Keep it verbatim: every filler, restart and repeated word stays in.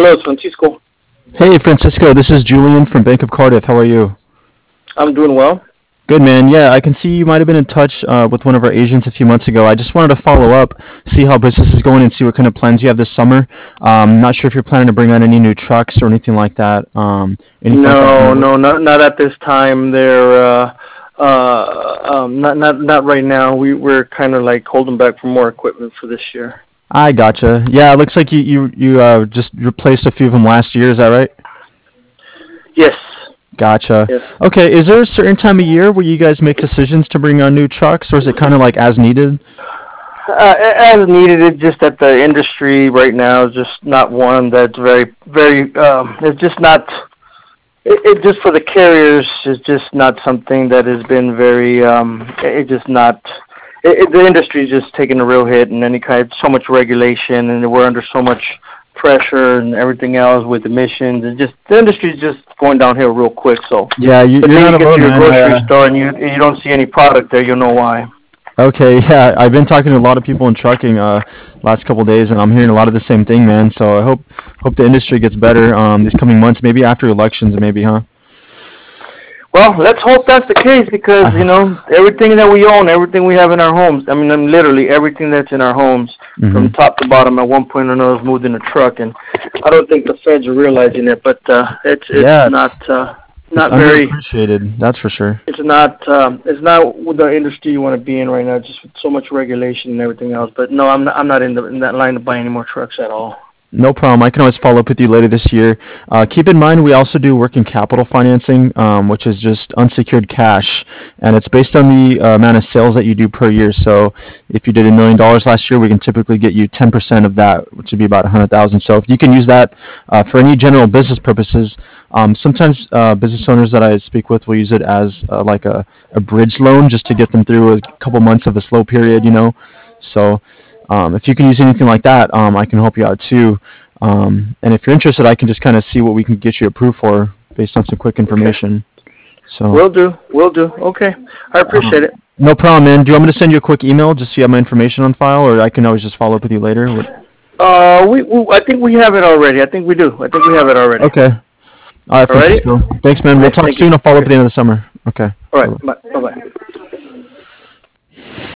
Hello, it's Francisco. Hey, Francisco, this is Julian from Bank of Cardiff. How are you? I'm doing well. Good, man. Yeah, I can see you might have been in touch uh, with one of our agents a few months ago. I just wanted to follow up, see how business is going, and see what kind of plans you have this summer. Um, not sure if you're planning to bring on any new trucks or anything like that. Um, anything like that in the No, works? no, not not at this time. They're uh, uh, um, not not not right now. We we're kind of like holding back for more equipment for this year. I gotcha. Yeah, it looks like you you you uh, just replaced a few of them last year. Is that right? Yes, Gotcha. yes. Okay, is there a certain time of year where you guys make decisions to bring on new trucks, or is it kind of like as needed? Uh, as needed, it's just that the industry right now is just not one that's very very. Um, it's just not. It, it just for the carriers is just not something that has been very. Um, it just not. It, it, the industry is just taking a real hit, and any kind so much regulation, and we're under so much pressure and everything else with emissions, and just the industry is just going downhill real quick. So Yeah, you, the you're day not you get to alone, your man. I, grocery uh, store and you you don't see any product there, you'll know why. Okay, yeah, I've been talking to a lot of people in trucking uh last couple of days, and I'm hearing a lot of the same thing, man. So I hope hope the industry gets better um these coming months, maybe after elections, maybe, huh? Well, let's hope that's the case because you I, know everything that we own, everything we have in our homes. I mean, I mean literally everything that's in our homes, from hmm top to bottom, at one point or another, is moved in a truck, and I don't think the feds are realizing it. But uh, it's it's Yeah, not it's uh, it's not very. underappreciated, that's for sure. It's not um, it's not the industry you want to be in right now. Just with so much regulation and everything else. But no, I'm not, I'm not in the in that line to buy any more trucks at all. No problem. I can always follow up with you later this year. Uh, keep in mind, we also do working capital financing, um, which is just unsecured cash, and it's based on the uh, amount of sales that you do per year. So, if you did a million dollars last year, we can typically get you ten percent of that, which would be about a hundred thousand. So, if you can use that uh, for any general business purposes, um, sometimes uh, business owners that I speak with will use it as uh, like a, a bridge loan just to get them through a couple months of a slow period, you know. So. Um, if you can use anything like that, um, I can help you out too. Um, and if you're interested, I can just kind of see what we can get you approved for based on some quick Okay, information. So, will do, will do. Okay, I um, appreciate it. no problem, man. Do you want me to send you a quick email just so you have my information on file, or I can always just follow up with you later? What- Uh, we, we I think we have it already. I think we do. I think we have it already. Okay. All right, Alrighty. Francisco. Thanks, man. All We'll right. talk Thank you. soon. I'll follow up Okay. at the end of the summer. Okay. All right. Bye-bye. Bye. Bye. Bye.